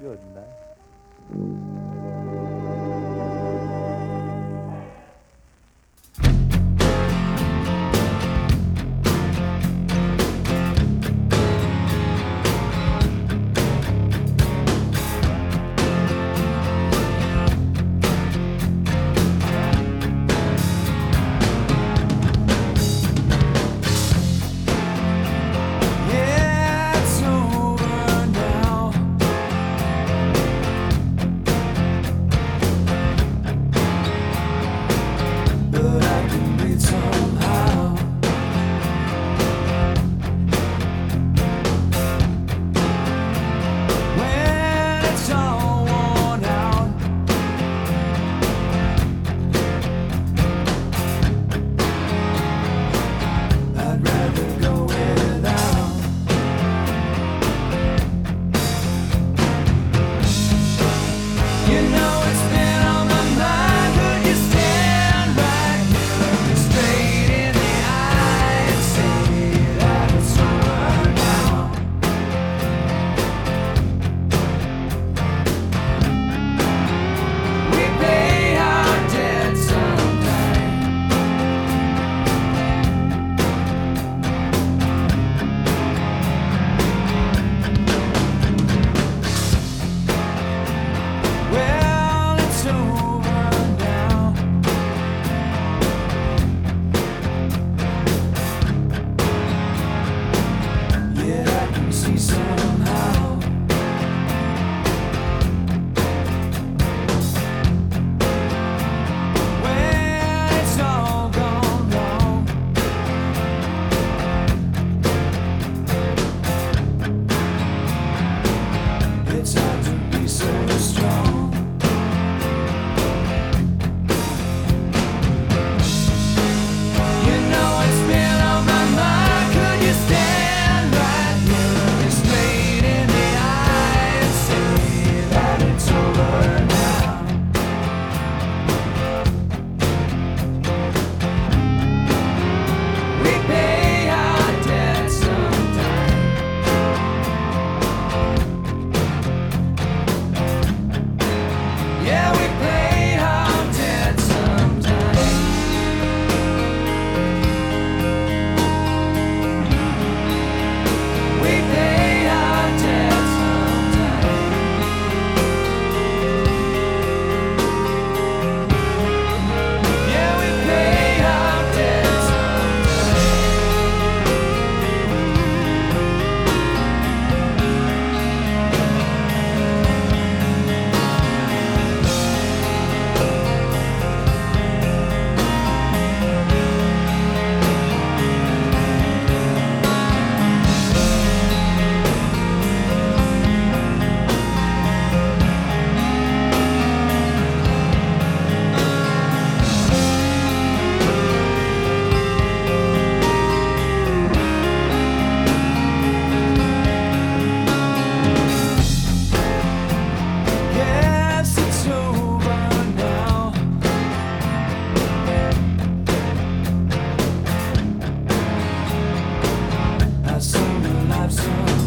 Good man. Yeah, it's over now. But I can breathe somehow. When it's all worn out, I'd rather go without. You know it's been on my mind. Could you stand right here, look me straight in the eye and say that it's over now? We pay our debt someday. Well, it's over now. Yeah, I can see somehow. When it's all gone wrong, it's hard to be so strong. You know it's been on my mind. Could you stand right here, look me straight in the eye and say that it's over now? We pay our debt sometime. Yeah, we pay our debt sometime. We pay our debt sometime. Yeah, we pay our debt sometime. Yes, it's over now. I've seen your life so